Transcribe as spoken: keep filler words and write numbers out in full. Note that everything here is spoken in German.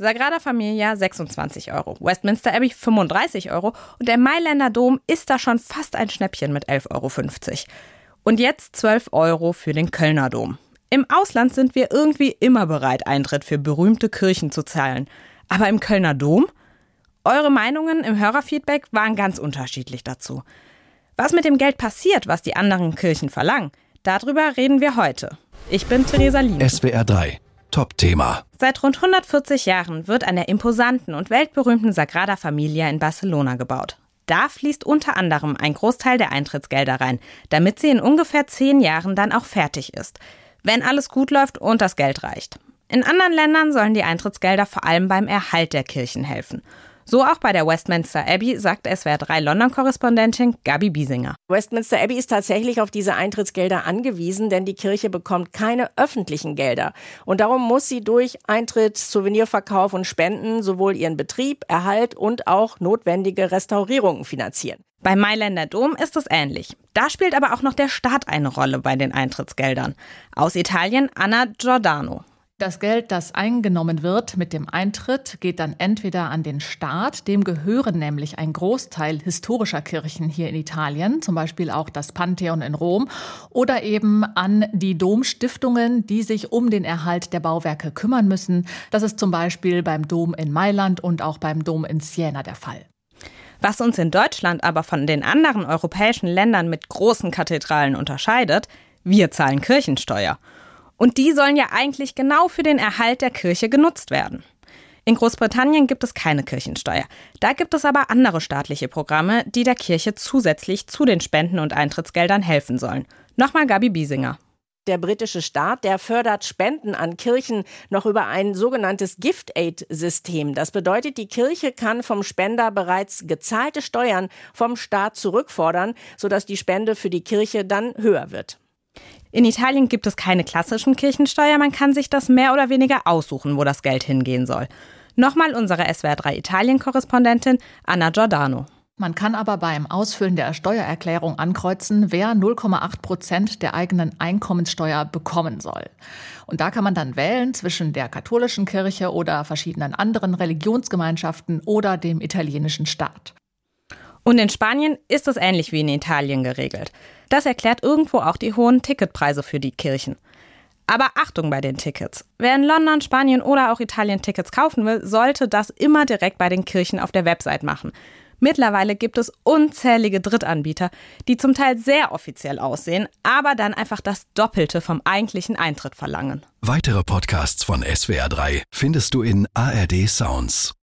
Sagrada Familia sechsundzwanzig Euro, Westminster Abbey fünfunddreißig Euro und der Mailänder Dom ist da schon fast ein Schnäppchen mit elf Euro fünfzig. Und jetzt zwölf Euro für den Kölner Dom. Im Ausland sind wir irgendwie immer bereit, Eintritt für berühmte Kirchen zu zahlen. Aber im Kölner Dom? Eure Meinungen im Hörerfeedback waren ganz unterschiedlich dazu. Was mit dem Geld passiert, was die anderen Kirchen verlangen, darüber reden wir heute. Ich bin Theresa Lien. S W R drei. Top-Thema. Seit rund hundertvierzig Jahren wird an der imposanten und weltberühmten Sagrada Familia in Barcelona gebaut. Da fließt unter anderem ein Großteil der Eintrittsgelder rein, damit sie in ungefähr zehn Jahren dann auch fertig ist. Wenn alles gut läuft und das Geld reicht. In anderen Ländern sollen die Eintrittsgelder vor allem beim Erhalt der Kirchen helfen. So auch bei der Westminster Abbey, sagt S W R drei London-Korrespondentin Gabi Biesinger. Westminster Abbey ist tatsächlich auf diese Eintrittsgelder angewiesen, denn die Kirche bekommt keine öffentlichen Gelder. Und darum muss sie durch Eintritt, Souvenirverkauf und Spenden sowohl ihren Betrieb, Erhalt und auch notwendige Restaurierungen finanzieren. Beim Mailänder Dom ist es ähnlich. Da spielt aber auch noch der Staat eine Rolle bei den Eintrittsgeldern. Aus Italien Anna Giordano. Das Geld, das eingenommen wird mit dem Eintritt, geht dann entweder an den Staat, dem gehören nämlich ein Großteil historischer Kirchen hier in Italien, zum Beispiel auch das Pantheon in Rom, oder eben an die Domstiftungen, die sich um den Erhalt der Bauwerke kümmern müssen. Das ist zum Beispiel beim Dom in Mailand und auch beim Dom in Siena der Fall. Was uns in Deutschland aber von den anderen europäischen Ländern mit großen Kathedralen unterscheidet, wir zahlen Kirchensteuer. Und die sollen ja eigentlich genau für den Erhalt der Kirche genutzt werden. In Großbritannien gibt es keine Kirchensteuer. Da gibt es aber andere staatliche Programme, die der Kirche zusätzlich zu den Spenden und Eintrittsgeldern helfen sollen. Nochmal Gabi Biesinger. Der britische Staat, der fördert Spenden an Kirchen noch über ein sogenanntes Gift-Aid-System. Das bedeutet, die Kirche kann vom Spender bereits gezahlte Steuern vom Staat zurückfordern, sodass die Spende für die Kirche dann höher wird. In Italien gibt es keine klassischen Kirchensteuer, man kann sich das mehr oder weniger aussuchen, wo das Geld hingehen soll. Nochmal unsere S W R drei Italien-Korrespondentin Anna Giordano. Man kann aber beim Ausfüllen der Steuererklärung ankreuzen, wer null Komma acht Prozent der eigenen Einkommenssteuer bekommen soll. Und da kann man dann wählen zwischen der katholischen Kirche oder verschiedenen anderen Religionsgemeinschaften oder dem italienischen Staat. Und in Spanien ist es ähnlich wie in Italien geregelt. Das erklärt irgendwo auch die hohen Ticketpreise für die Kirchen. Aber Achtung bei den Tickets. Wer in London, Spanien oder auch Italien Tickets kaufen will, sollte das immer direkt bei den Kirchen auf der Website machen. Mittlerweile gibt es unzählige Drittanbieter, die zum Teil sehr offiziell aussehen, aber dann einfach das Doppelte vom eigentlichen Eintritt verlangen. Weitere Podcasts von S W R drei findest du in A R D Sounds.